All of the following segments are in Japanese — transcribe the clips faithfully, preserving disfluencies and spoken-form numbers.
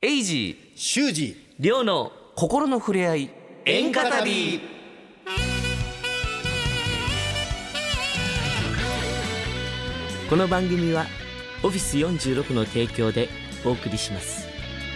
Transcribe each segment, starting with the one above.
エイジー修二亮の心の触れ合い演歌旅。この番組はオフィスよんじゅうろくの提供でお送りします。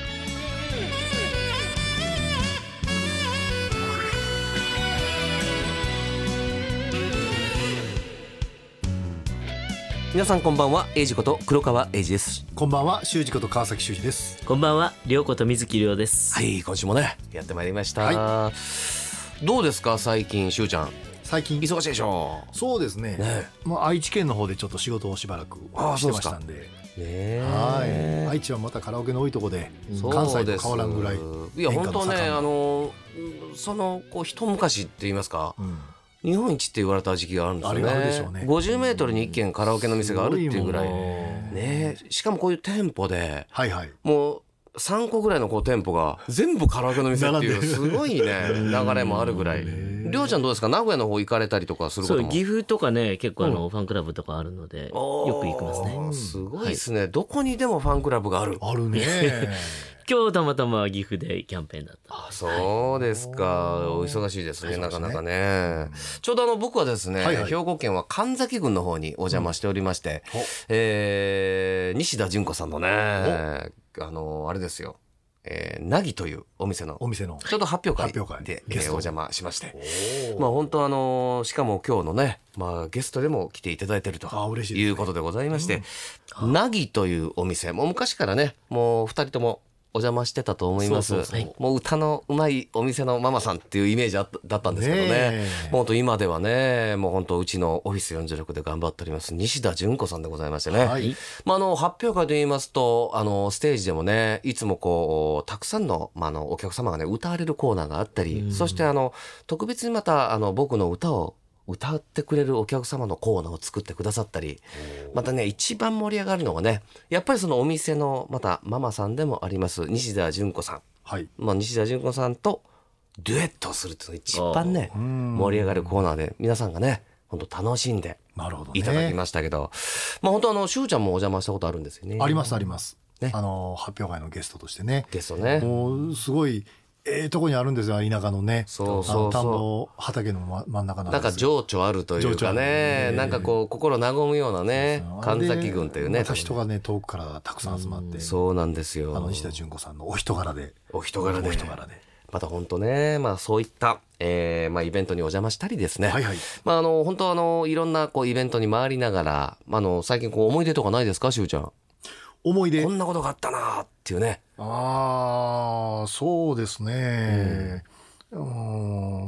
皆さんこんばんは。エイジこと黒川エイジです。 こんばんは。修二こと川崎修二です。 こんばんは。亮こと水木亮です。 はい、今週もねやってまいりました、 はどうですか最近、しゅうちゃん最近忙しいでしょ。 そうですね、 ねまあ、愛知県の方でちょっと仕事をしばらくしてましたんで、 ねえはい愛知はまたカラオケの多いとこで関西と変わらんぐらいいや演歌の盛んな本当ね、あのそのこう一昔って言いますか、 うん日本一って言われた時期があるんですよね。 あれがあるでしょうね。 ごじゅうメートルにいっけんカラオケの店があるっていうぐらいすごいもんね。しかもこういう店舗ではいはいもうさんこぐらいのこう店舗が全部カラオケの店っていうすごいね流れもあるぐらい。りょうちゃんどうですか、名古屋の方行かれたりとかすることも。 そう、岐阜とかね結構あの、うん、ファンクラブとかあるのでよく行きますね。 すごいですね、はい、どこにでもファンクラブがあるあるね今日たまたま岐阜でキャンペーンだった。 あ、そうですか。お忙しいですね、なかなかね。ちょうどあの僕はですね、はいはい、兵庫県は神崎郡の方にお邪魔しておりまして、うん、えー、西田純子さんのね、あのあれですよ、えー、なぎというお店のお店のちょうど発表会で発表会えー、お邪魔しまして、まあ本当あのしかも今日のね、まあ、ゲストでも来ていただいているということでございまして、なぎ、うん、というお店、もう昔からねもうふたりともお邪魔してたと思います。そうそうそう、もう歌のうまいお店のママさんっていうイメージだったんですけどね、もう本当今ではねもう本当うちのオフィスよんじゅうろくで頑張っております西田純子さんでございましてね、はい、まあ、あの発表会で言いますとあのステージでもねいつもこうたくさんの、まあ、あのお客様がね歌われるコーナーがあったり、そしてあの特別にまたあの僕の歌を歌ってくれるお客様のコーナーを作ってくださったり、またね一番盛り上がるのがねやっぱりそのお店のまたママさんでもあります西田純子さん、はい、まあ、西田純子さんとデュエットをするっていうのが一番ね盛り上がるコーナーで皆さんがね本当楽しんでいただきましたけど、ど、ね、まあ本当あのしゅうちゃんもお邪魔したことあるんですよね。 ありますあります、ね、あの発表会のゲストとしてねゲストねもうすごいええとこにあるんですよ、田舎のね。 そうそうそう、 田んぼ畑の真ん中なんですよ。 なんか情緒あるというかね、なんかこう心和むようなね、神崎郡というね、 また人がね遠くからたくさん集まって、 そうなんですよ。 あの西田純子さんのお人柄でお人柄でお人柄でまた本当ね、まあそういった、えーまあ、イベントにお邪魔したりですね、 はいはい、 まああの本当あのいろんなこうイベントに回りながら、あの最近こう思い出とかないですか、しゅうちゃん。 思い出、 こんなことがあったなっていうね。 ああそうですね、うん、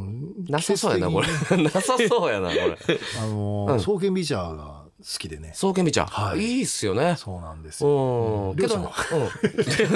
うんなさそうやなこれなさそうやなこれあの、うん、創建美茶が好きでね。 創建美茶、はい、いいっすよね。 そうなんですよ、 うん、けど、うん、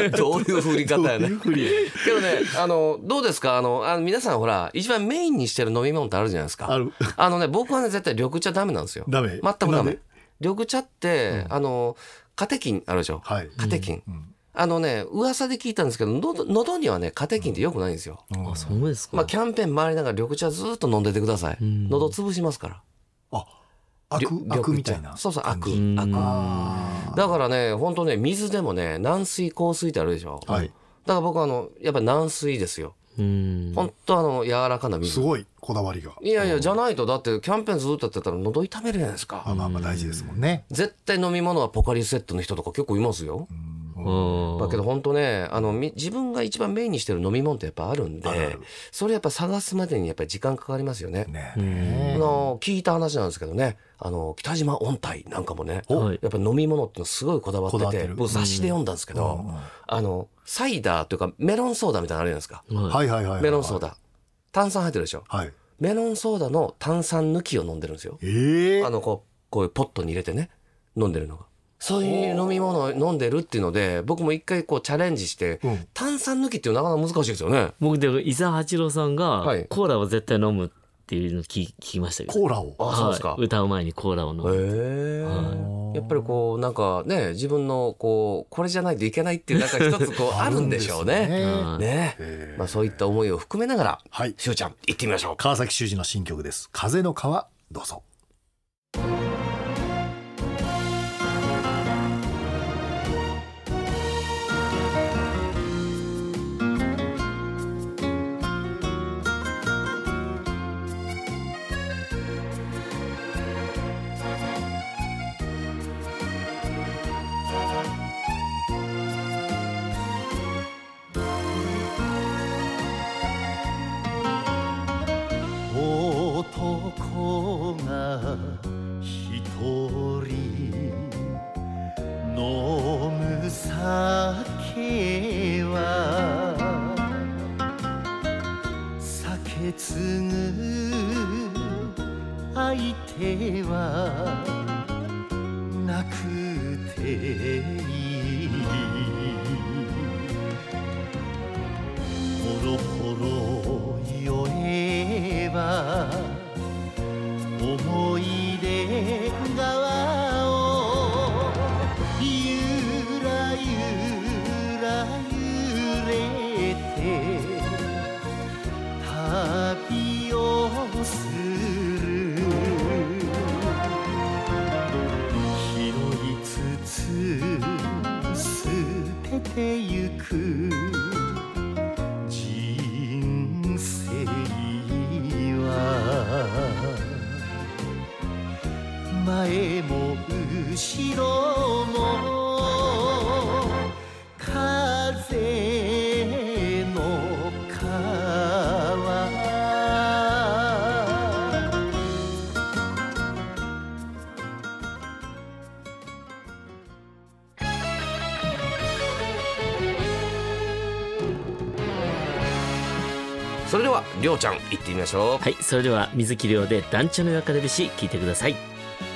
どういう振り方やねけどね、あのどうですか、あのあの皆さんほら一番メインにしてる飲み物ってあるじゃないですか。 あるあのね僕はね絶対緑茶ダメなんですよ。 ダメ、 全くダメ。緑茶って、うん、あのカテキンあるでしょ、 はい、 カテキン、 うんうん、 あのね噂で聞いたんですけど 喉, 喉にはねカテキンって良くないんですよ、 うん、あそうですか。 まあ、キャンペーン回りながら緑茶ずっと飲んでてください、うん、喉潰しますから。 あアクアクみたいな。 そうそうアクアクだからね本当ね水でもね軟水硬水ってあるでしょ、はい、だから僕はあのやっぱり軟水ですよ。本当あの柔らかな水。 すごいこだわりが。 いやいやじゃないとだってキャンペーンずっとやってたら喉痛めるじゃないですか。 あまあまあ大事ですもんね。 絶対飲み物はポカリスエットの人とか結構いますよ。うんだけど本当ねあの自分が一番メインにしてる飲み物ってやっぱあるんで、それやっぱ探すまでにやっぱり時間かかりますよね。ねあの聞いた話なんですけどね、あの北島音体なんかもね、やっぱ飲み物ってのすごいこだわってて、僕雑誌で読んだんですけど、あのサイダーというかメロンソーダみたいなのあるじゃないですか。 はいはいはい、 メロンソーダ炭酸入ってるでしょ、 はい、 メロンソーダの炭酸抜きを飲んでるんですよ、 えー、 あのこう、こういうポットに入れてね飲んでるのが、そういう飲み物を飲んでるっていうので僕も一回こうチャレンジして、うん、炭酸抜きっていうのはなかなか難しいですよね。 僕で伊沢八郎さんがコーラを絶対飲むっていうのを聞きましたけど、 コーラを、 あ、そうですか、 はい、歌う前にコーラを飲む。 へー、はい、やっぱりこうなんかね自分のこうこれじゃないといけないっていうなんか一つこうあるんでしょうね。ね、ね、まあ、そういった思いを含めながら、はい、しゅうちゃん行ってみましょう。 川崎修二の新曲です。風の川、どうぞ。 継ぐ相手はなくていい。ほろほろ酔えば思い出川をゆらゆら揺れて旅をする。拾いつつ捨ててゆく人生は前も後ろも風の川。 それではりょうちゃん行ってみましょう。 はい、それでは水木亮で団地の夜風節聞いてください。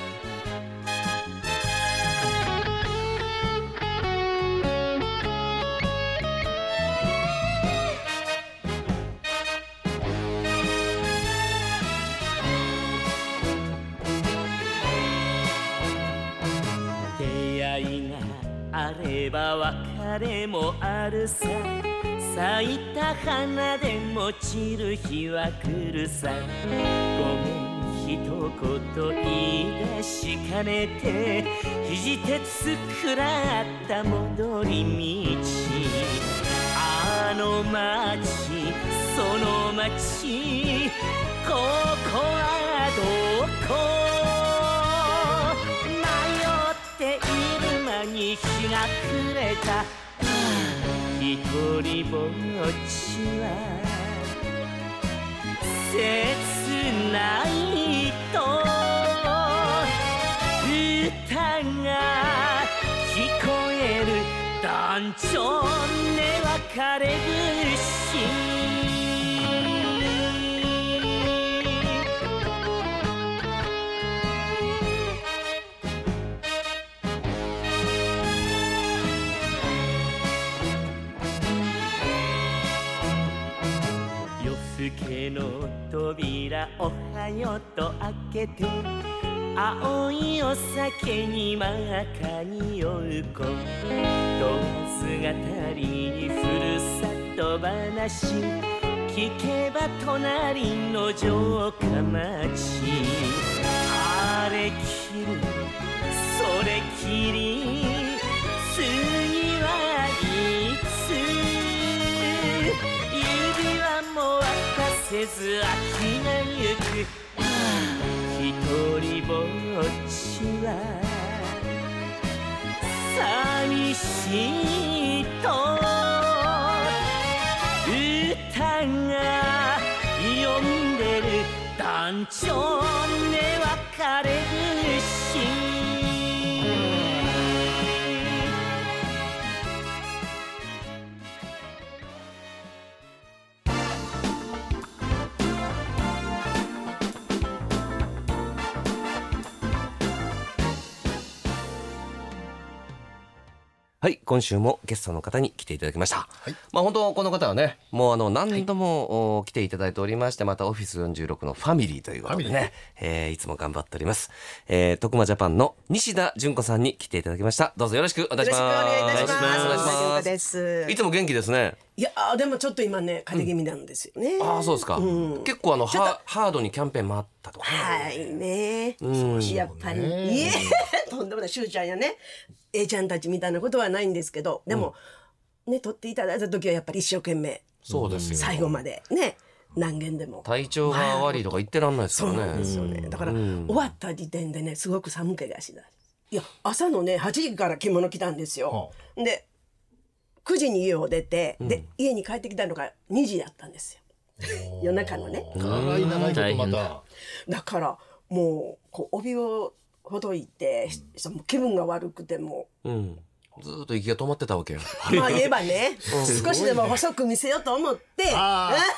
出会いがあれば別れもあるさ。咲いた花でも散る日は来るさ。ごめん一言言い出しかねて肘鉄くらった戻り道。あの街その街ここはどこ。迷っている間に日が暮れた。一人ぼっちは切ないと歌が聞こえる。団長ね別れ節。夜更けの扉おはようと開けて青いお酒に真赤に酔う子。問わず語りふるさと話聞けば隣の城下町。あれきりそれきり次はいつ。指輪も渡せず秋がゆく。一人ぼっちは寂しいと歌が呼んでる。団長ね別れ節。 はい、今週もゲストの方に来ていただきました。 はい、 まあ本当この方はね、もうあの何度も、はい、来ていただいておりまして、またオフィスよんじゅうろくのファミリーということでね、えー、いつも頑張っております。えー、徳間ジャパンの西田純子さんに来ていただきました。どうぞよろしくお願いします。 よろしくお願いいたします。 お願いします。 です。 いつも元気ですね。 いやでもちょっと今ね風邪気味なんですよね。 うん、ああそうですか。うん、結構あのハードにキャンペーンもあったとか、ね。 はいね。 うん、 やっぱりいえとんでもないしゅうちゃんやね。A ちゃんたちみたいなことはないんですけど、でも、うん、ね取っていただいた時はやっぱり一生懸命。 そうですよ。 最後までね。何件でも体調が悪いとか言ってらんないですよね。 そうなんですよね。だから、うん、終わった時点でねすごく寒気がしだ。いや朝のねはちじから着物着たんですよ。はあ、でくじに家を出て、うん、で家に帰ってきたのがにじだったんですよ。夜中のね。 長い長いことまた。 だからもうこう帯をほどいて、うん、気分が悪くても。 うんずっと息が止まってたわけよ。 まあ言えばね、少しでも細く見せようと思って。 な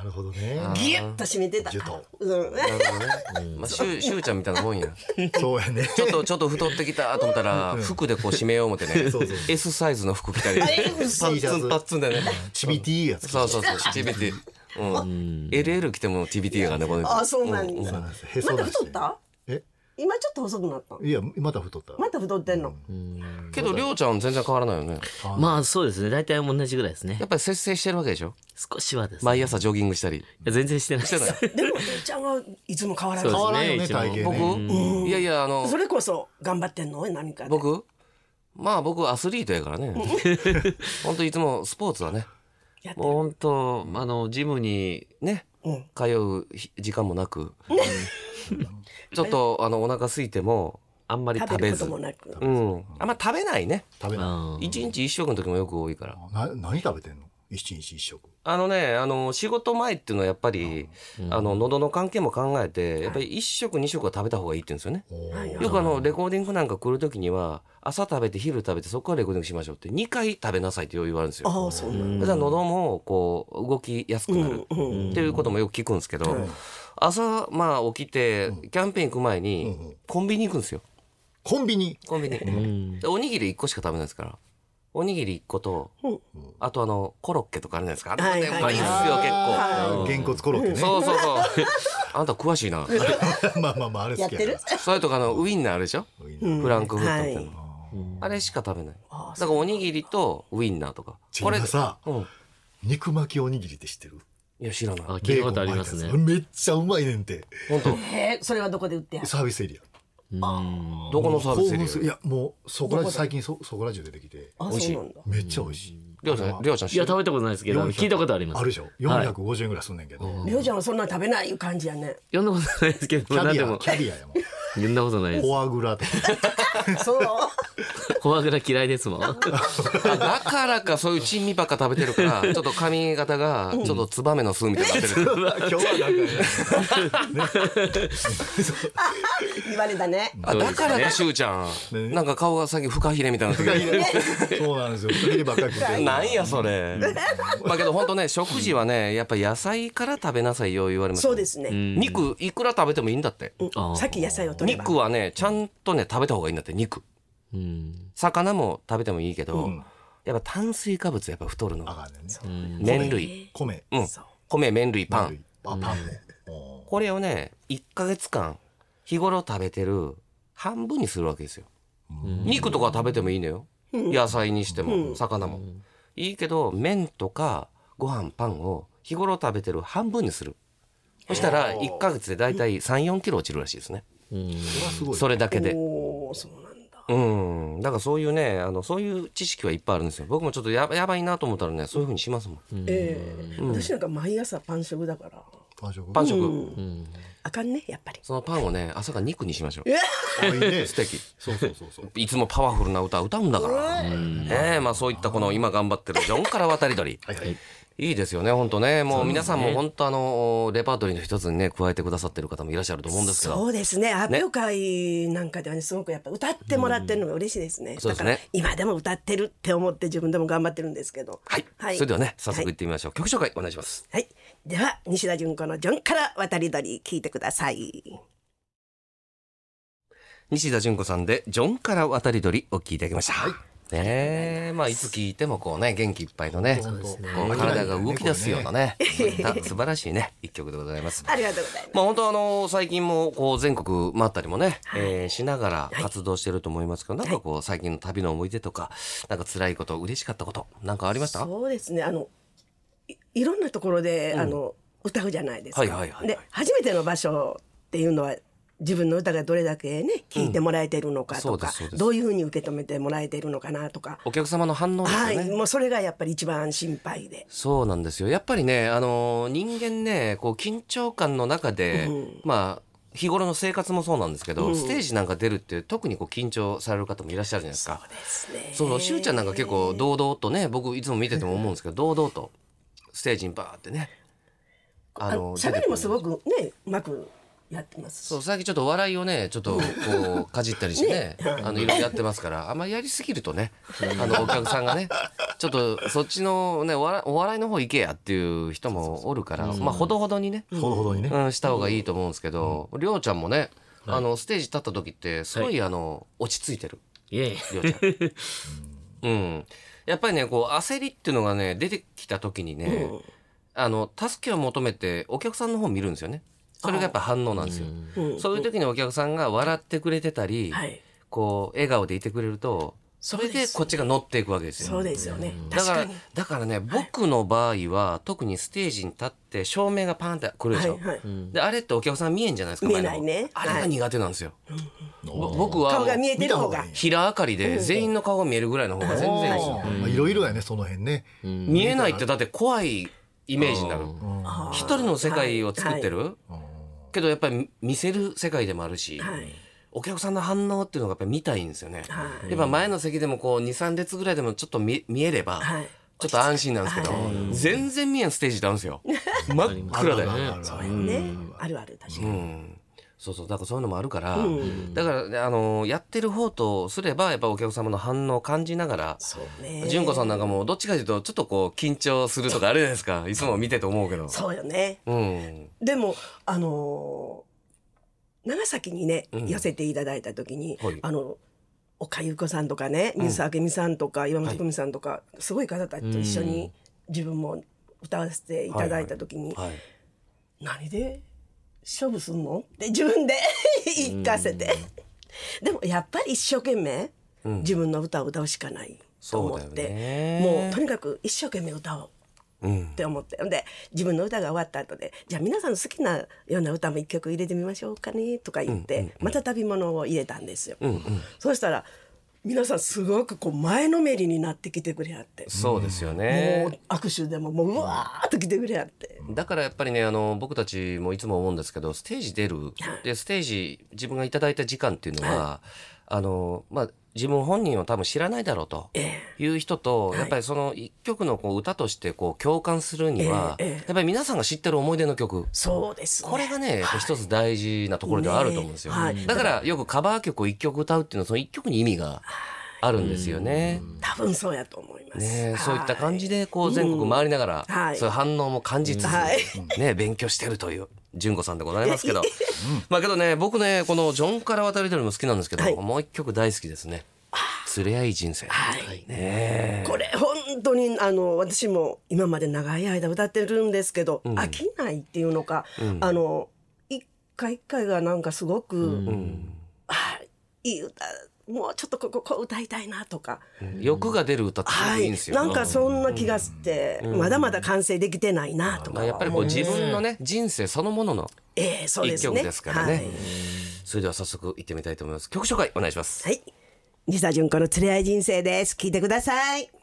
なるほどね。 ギュッと締めてた。 ギュッとうん。 なるほどね。まあ、しゅうしゅうちゃんみたいなもんや。 そうやね。 ちょっとちょっと太ってきたと思ったら服でこう締めよう思ってね。 そうそう S サイズの服着たり、パッツンパッツンでね。 チビティやつ。 そうそうそう、チビティ。うん。エルエル 着ても チビティやからね、これ。 あ、そうなんだ。 そうなんです。へまたそ出して太った？ え今ちょっと細くなった。 いや、また太った。 また太ってんの。 けど、りょうちゃん全然変わらないよね。 まあそうですね。大体同じぐらいですねや。っぱり節制してるわけでしょ。 少しはですね。 毎朝ジョギングしたり。 いや全然してないです。 してない。 でも、てっちゃんはいつも変わらない。 そう変わらんよね、 ですね体型僕、 ね。 いやいや、あのそ、れこそ頑張ってんの何かで。 僕まあ僕アスリートやからね。本当いつもスポーツはね。 やってるもう本当あのジムにね、 うん通う時間もなく、ちょっとあのお腹空いてもあんまり食べるこ食べず、 ともなく。 うん、あんま食べないね。 食べない。 あー一日一食の時もよく多いから。 な何食べてんの？一日一食。 あのね、あの仕事前っていうのはやっぱり、あの喉の関係も考えて、やっぱり一食二食は食べた方がいいって言うんですよね。 はいよくあのレコーディングなんか来る時には朝食べて昼食べてそこからレコーディングしましょうってにかい食べなさいって言われるんですよ。 ああ、そうなんだ。 だから喉もこう動きやすくなるっていうこともよく聞くんですけど、朝まあ起きてキャンペーン行く前にコンビニ行くんですよ。 コンビニ。 コンビニ。でおにぎりいっこしか食べないですから。おにぎりいっこと、あとあのコロッケとかあるじゃないですか。あれもね、うまいんですよ結構。 げんこつコロッケね。 そうそうそう。あんた詳しいな。 まあまあまあ、あれ好きややってる？ それとかあのウインナーあるでしょ。 な。 フランクフルトっていうのはあれしか食べない。だからおにぎりとウインナーとか。 これさ、 うん。 肉巻きおにぎりって知ってる？ いや知らない。 あ、聞いたことありますね。 めっちゃうまいねんて。 本当。 えー、それはどこで売ってやる？ サービスエリア。 どこのサービスエリア？ 興奮するいや、もう、そこら中、最近そ、そこら中出てきて、 あ、 美味しいそうなんだ。 めっちゃ美味しい。 りょうちゃん、りょうちゃん知いや、 ってる？ 食べたことないですけど、聞いたことあります。 あるでしょ ?よんひゃくごじゅうえんぐらいすんねんけど。 りょうちゃんはそんな食べないいう感じやね。 読んだことないですけど、 キャビア、 なんでも、 キャビアやもん。 読んだことないです。 フォアグラとか。 そう。 フォアグラ嫌いですもん。 あだからかそういう珍味ばっか食べてるからちょっと髪型がちょっとツバメの巣みたいになってる。 今日はなんかね、 言われたね。 あだからかしゅうちゃんなんか顔が最近フカヒレみたいになってる。 そうなんですよ。フカヒレばっかり食ってる。 なんやそれ。まあけど本当ね食事はねやっぱ野菜から食べなさいよ言われます。 そうですね。 肉いくら食べてもいいんだって。 あーさっき野菜を取れば。 肉はねちゃんとね食べた方がいいんだって肉。 うん。 魚も食べてもいいけど、 んやっぱ炭水化物やっぱ太るの。 あかんねんね。 麺類、 米。 うんそう、 米麺類パン。 あ、パンも。 これをねいっかげつかん日頃食べてる半分にするわけですよ。肉とか食べてもいいのよ。野菜にしても魚もいいけど麺とかご飯パンを日頃食べてる半分にする。そしたらいっかげつでだいたいさん、よんキロ落ちるらしいですね。 それはすごい。 それだけで。 おー、そうなんだ。 うん。だからそういうね、あの、そういう知識はいっぱいあるんですよ。僕もちょっとやばやばいなと思ったらね、そういうふうにしますもん。 ええ、私なんか毎朝パン食だから。 パン食。 パン食。 あかんね、やっぱり。 そのパンをね、朝から肉にしましょう。 あ、いいね。 素敵。 そうそうそうそう。 いつもパワフルな歌歌うんだから。ねえ、まあそういったこの今頑張ってるジョンから渡り鳥。 はいはい。 いいですよね、本当ね。もう皆さんも本当あの、レパートリーの一つにね、加えてくださってる方もいらっしゃると思うんですけど。 そうですね。発表会なんかではね、すごくやっぱ歌ってもらってるのが嬉しいですね。 そうですねだから今でも歌ってるって思って自分でも頑張ってるんですけど。 はい。それではね、早速行ってみましょう。曲紹介お願いします。 はい。では、西田純子のジョンから渡り鳥聞いてください。 西田純子さんで、ジョンから渡り鳥お聴きいただきました。ねえ、まあいつ聴いてもこうね、元気いっぱいのね、こう体が動き出すようなね、そういった素晴らしいね、一曲でございます。 ありがとうございます。 まあ本当あの、最近もこう全国回ったりもね、えーしながら活動してると思いますけど、なんかこう最近の旅の思い出とか、なんか辛いこと、嬉しかったこと、なんかありました？ そうですね。あの、い, いろんなところで、あの、歌うじゃないですか。 はいはいはいはいで、初めての場所っていうのは、自分の歌がどれだけね、聴いてもらえてるのかとか、 うんそうですそうですどういうふうに受け止めてもらえてるのかなとか。 お客様の反応ですよね。 はい。もうそれがやっぱり一番心配で。 そうなんですよ。やっぱりね、あの、人間ね、こう緊張感の中で、まあ、日頃の生活もそうなんですけど、ステージなんか出るって特にこう緊張される方もいらっしゃるじゃないですか。そうですね。 そう、しゅうちゃんなんか結構堂々とね、僕いつも見てても思うんですけど、堂々とステージにバーってね、 あの喋りもすごくね、うまくやってますし。 そう最近ちょっと笑いをねちょっとこうかじったりしてねあのいろいろやってますからあんまりやりすぎるとねあのお客さんがねちょっとそっちのねお笑いお笑いの方行けやっていう人もおるからまあほどほどにねほどほどにね、 うん、した方がいいと思うんですけど、りょうちゃんもねあのステージ立った時ってすごいあの落ち着いてる。 いえいりょうちゃんうんやっぱりねこう焦りっていうのがね出てきた時にね、うん、あの助けを求めてお客さんの方を見るんですよね。それがやっぱ反応なんですよ、うん、そういう時にお客さんが笑ってくれてたり、はい、こう笑顔でいてくれるとそれでこっちが乗っていくわけですよ。 そうですよね。 だからだからね僕の場合は特にステージに立って照明がパーンってくるでしょ、はいはい、であれってお客さん見えんじゃないですか。 見えないね。 あれが苦手なんですよ、はい、僕は顔が見えてる方が平明かりで全員の顔が見えるぐらいの方が全然いいですよ。 いろいろやねその辺ね。 見えないってだって怖いイメージになる。一人の世界を作ってる、はいはい、けどやっぱり見せる世界でもあるし、はい、お客さんの反応っていうのがやっぱり見たいんですよね、はい、やっぱ前の席でもこう にさん 列ぐらいでもちょっと 見, 見えれば、はい、ちょっと安心なんですけど、はい、全然見えんステージってあるんですよ真っ暗で。 そうよね、あるある確かに、うん、 そうそうだからそういうのもあるから、うん、だからあのやってる方とすればやっぱお客様の反応を感じながら、純子さんなんかもどっちかというとちょっとこう緊張するとかあるじゃないですかいつも見てて思うけど。 そうよね、うん、でもあのー、長崎にね、うん、寄せていただいた時に、はい、あの岡由子さんとかね水明美さんとか、うん、岩本久美さんとか、はい、すごい方たちと一緒に自分も歌わせていただいた時に、はいはいはい、何で勝負すんのって自分で言かせてでもやっぱり一生懸命、うん、自分の歌を歌うしかないと思って、もうとにかく一生懸命歌おうって思って、うん、で自分の歌が終わった後でじゃあ皆さん好きなような歌も一曲入れてみましょうかねとか言って、うんうんうん、また旅物を入れたんですよ、うんうん、そうしたら皆さんすごくこう前のめりになってきてくれはって。 そうですよね。 もう握手でももううわーっと来てくれはって。 だからやっぱりねあの僕たちもいつも思うんですけどステージ出るでステージ自分がいただいた時間っていうのは、はい、あのまあ自分本人は多分知らないだろうという人と、えー、やっぱりその一曲のこう歌としてこう共感するには、えーえー、やっぱり皆さんが知ってる思い出の曲、 そうですね、 これがね、はい、一つ大事なところではあると思うんですよ、ねはい、だからよくカバー曲を一曲歌うっていうのはその一曲に意味があるんですよね。 多分そうやと思います、 ね、そういった感じでこう全国回りながら、はい、そういう反応も感じつつ、はい、ね、勉強してるという純子さんでございますけどまあけどね僕ねこのジョンから渡り鳥も好きなんですけど、はい、もう一曲大好きですね。連れ合い人生、はいね、 これ本当にあの私も今まで長い間歌ってるんですけど、うん、飽きないっていうのか、うん、あの一回一回がなんかすごく、うん、あいい歌もうちょっとこここう歌いたいなとか、 うん、欲が出る歌っていいんですよ、 はい、なんかそんな気がして、うん、まだまだ完成できてないなとか、 まあ、やっぱりこう自分のね人生そのものの一曲ですからね、えー そ, ねはい、それでは早速行ってみたいと思います。曲紹介お願いします。 はい、西田純子の連れ合い人生です。聞いてください。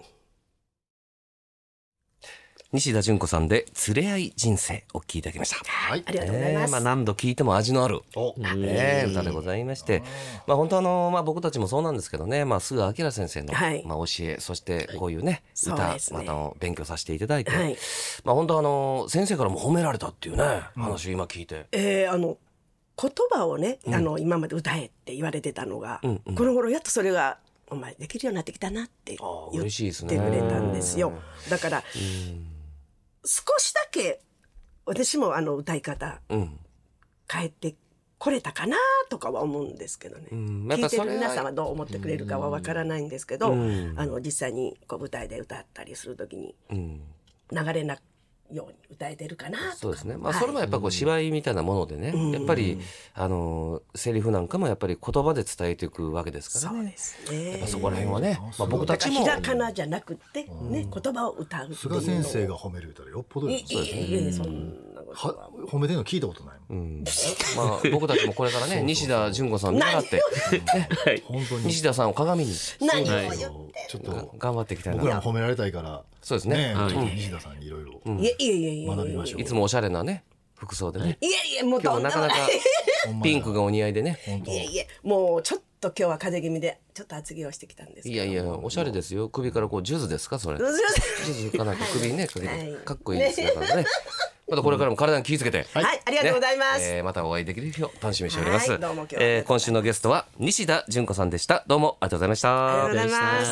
西田純子さんで連れ合い人生お聴きいただきました。 はい、ありがとうございます。 えーまあ、何度聴いても味のある、ね、歌でございまして、まあ、本当あの、まあ、僕たちもそうなんですけどね、まあ、菅明先生の、はいまあ、教えそしてこういうね、はい、歌、ね、またを勉強させていただいて、はいまあ、本当あの先生からも褒められたっていうね、うん、話を今聞いて、 えー、あの言葉をね、うん、あの今まで歌えって言われてたのが、うんうん、この頃やっとそれがお前できるようになってきたなって言ってくれたんですよ。だから、うん少しだけ私もあの歌い方、うん、変えてこれたかなとかは思うんですけどね、うん、聞いてる皆さんはどう思ってくれるかはわからないんですけど、うん、あの実際にこう舞台で歌ったりするときに、うん、流れなように歌えてるかなとか。 そうですね、まあ、それもやっぱこう芝居みたいなものでね、うん、やっぱりあのセリフなんかもやっぱり言葉で伝えていくわけですからね。そうですね、やっぱそこら辺はね、まあ、僕たちもひらがなじゃなくて、ね、言葉を歌うっていうのを菅先生が褒める歌らよっぽどよ。そうですね、いやそんなことは褒めてるの聞いたことないもん、うんまあ、僕たちもこれからね西田純子さん見習って、ね、本当に西田さんを鏡に何を言ってちょっと頑張っていきたいな。 僕らも褒められたいからそうですね、 はい、西田さんにいろいろ学びましょう。 いつもおしゃれなね服装でね、 いやいやもう今日なかなかピンクがお似合いでねいやいやもうちょっと今日は風邪気味でちょっと厚着をしてきたんですけど。 いやいやおしゃれですよ。首からこうジュズですかそれジュズかなんか首にねかけてかっこいいですね、はい、ねまたこれからも体に気をつけて、 はい、はい、ありがとうございます、 ねえー、またお会いできる日を楽しみにしております、 はい、どうも今日は、 えー、今週のゲストは西田純子さんでした。どうもありがとうございました。 ありがとうございます。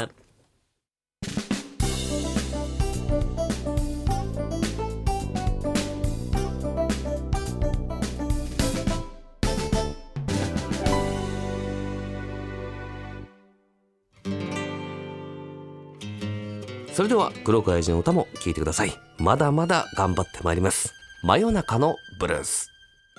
それでは黒川英治の歌も聴いてください。まだまだ頑張ってまいります。真夜中のブルース。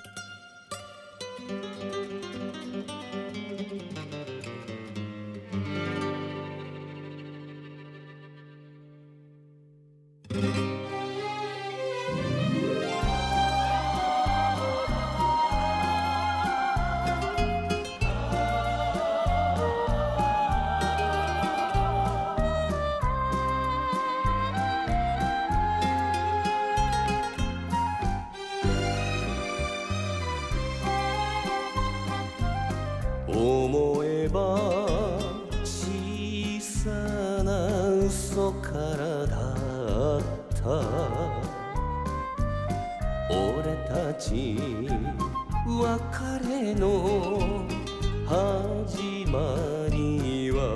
思えば小さな嘘からだった俺たち別れの始まりは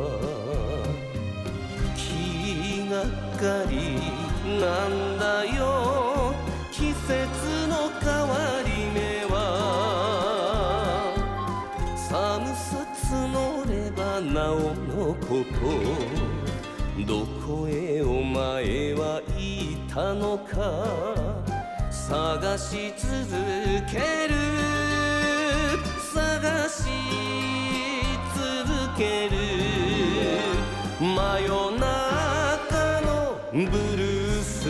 気がかりなんだよ季節の変わり目は寒さ募ればなおのことどこへお前は行ったのか探し続ける探し続ける真夜中のブルース。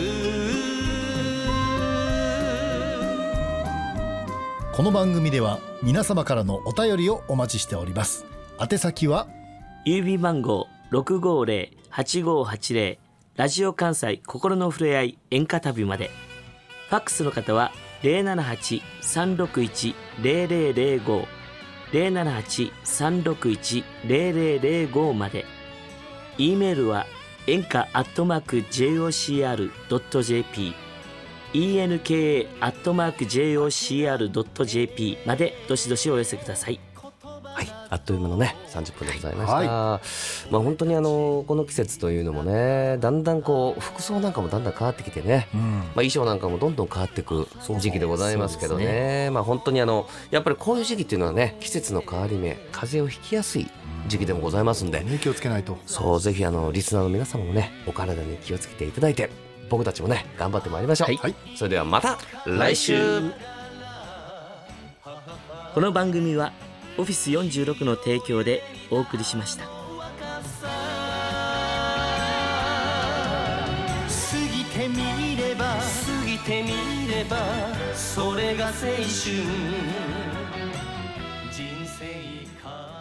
この番組では皆様からのお便りをお待ちしております。宛先は郵便番号 ろくごーぜろ はちごーはちぜろ ラジオ関西心のふれあい演歌旅まで。ファックスの方は ゼロななはち さんろくいち ゼロゼロゼロご ゼロななはち さんろくいち ゼロゼロゼロご まで。 E メールは演歌アットマーク ジェイオーシーアールドットジェーピー エンカ アットマーク ジェイオーシーアールドットジェーピー までどしどしお寄せください。 はい、あっという間のねさんじゅっぷんでございました、 はい、 まあ本当にあのこの季節というのもねだんだんこう服装なんかもだんだん変わってきてね、うん、まあ、衣装なんかもどんどん変わっていく時期でございますけど ね, そうそうね、まあ本当にあのやっぱりこういう時期っていうのはね季節の変わり目風邪をひきやすい時期でもございますんで、 ね、気をつけないと。 そうぜひあのリスナーの皆様もねお体に気をつけていただいて僕たちもね頑張ってまいりましょう、はい、それではまた来週。 この番組はオフィスよんじゅうろくの提供でお送りしました。過ぎてみれば過ぎてみればそれが青春人生か